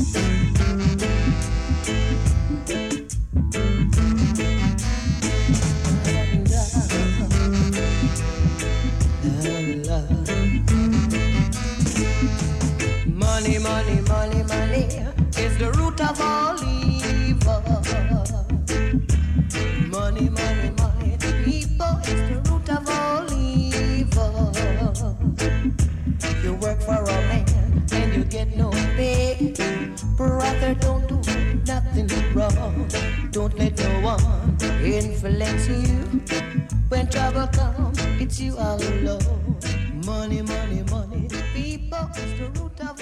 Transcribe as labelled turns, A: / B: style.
A: Money, money, money, money is the root of all evil. Money, money, money, people is the root of all evil. You work for a man and you get no pay. Brother, don't do nothing wrong. Don't let no one influence you. When trouble comes, it's you all alone. Money, money, money, people is the root of